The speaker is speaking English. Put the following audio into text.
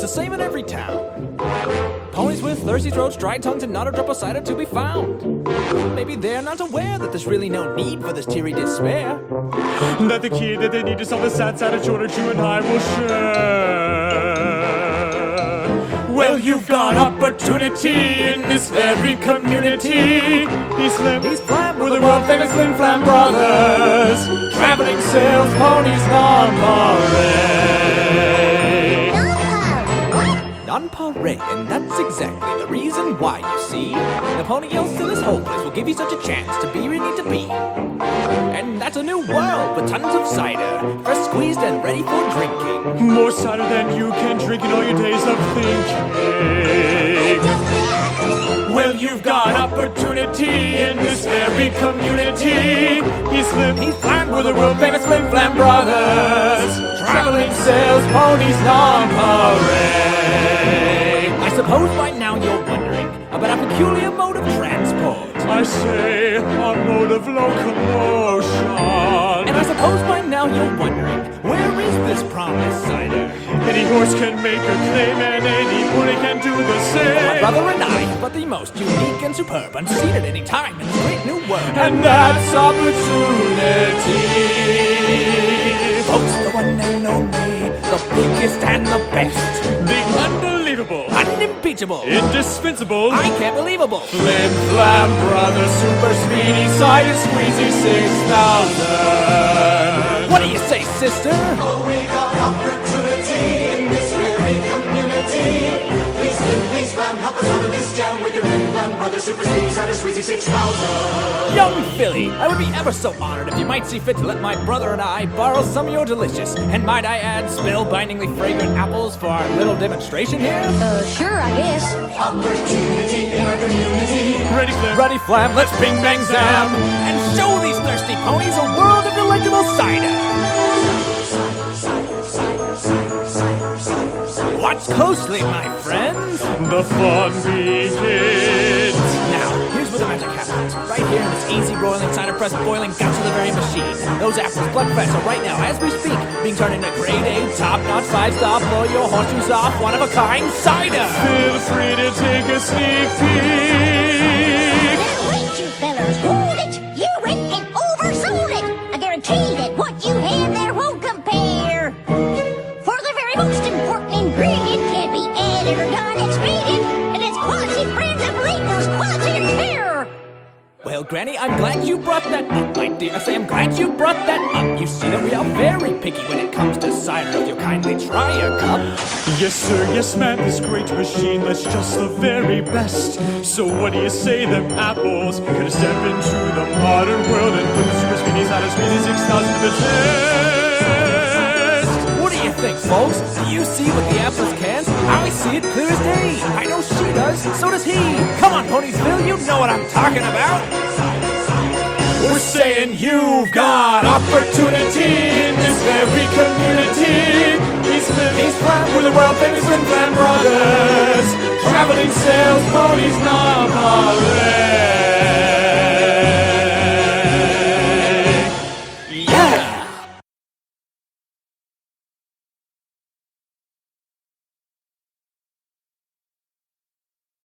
the same in every town. Ponies with thirsty throats, dry tongues, and not a drop of cider to be found. Maybe they're not aware that there's really no need for this teary despair. That the key that they need to solve the sad side of shortage you and I will share. Well, you've got opportunity in this very community. These Flam were the world famous Slim Flam Brothers, traveling sales ponies non-pareil. Non-pareil, and that's exactly the reason why, you see. The pony yells to this whole place will give you such a chance to be where you need to be. And that's a new world with tons of cider, fresh squeezed and ready for drinking. More cider than you can drink in all your days of thinking. Well, you've got opportunity in this very community. He's Flam, we're the world famous Slim Flam Brothers, traveling sales ponies non-pareil. I suppose by now you're wondering about our peculiar mode of transport. I say our mode of locomotion. And I suppose by now you're wondering, where is this promised cider? Any horse can make a claim and any pony can do the same. My brother and I, but the most unique and superb, unseen at any time in this great new world. And that's opportunity. Folks, the one and only, the biggest and the best, The unbelievable, unimpeachable, indispensable, I can't believable. Flim Flam Brothers, super speedy, cider squeezy 6,000. What do you say, sister? Oh, we got opportunity in this very community. Please, Flam, help us out of this jam with your Flim Flam Brothers, super speedy, cider squeezy 6,000. Young Philly, I would be ever so honored if you might see fit to let my brother and I borrow some of your delicious, and might I add, spellbindingly fragrant apples for our little demonstration here? Sure, I guess. Opportunity in our community. Ready, Flim? Ready, Flam, let's bing bang zam, and show these thirsty ponies a world of delectable cider. Watch closely, my friends. The fun begins. Now, here's where the magic happens. Right here in this easy roiling, cider press boiling guts of the very machine. Those apples, blood fresh, are right now, as we speak, being turned into grade A, top-notch, 5-star, blow your horseshoes off, one-of-a-kind cider. Feel free to take a sneak peek. Now wait, you fellers, hold it! You went and oversold it! I guarantee that what you have there won't compare. For the very most important ingredient can't be added or done expedient, and it's quality brands of Lakers, quality and care. Well, Granny, I'm glad you brought that up, my dear. I say I'm glad you brought that up. You see that we are very picky when it comes to cider. If you'll kindly try a cup. Yes, sir, yes, ma'am, this great machine that's just the very best. So what do you say them apples gonna step into the modern world and put the super speedies out of speedy 6,000 to the test? What do you think, folks? Do you see what the apples can? I see it clear as day. I know she does, so does he. Come on, Poniesville, you know what I'm talking about. We're saying you've got opportunity in this very community. These Flam, we're the world famous Slim Flam Brothers, traveling sales ponies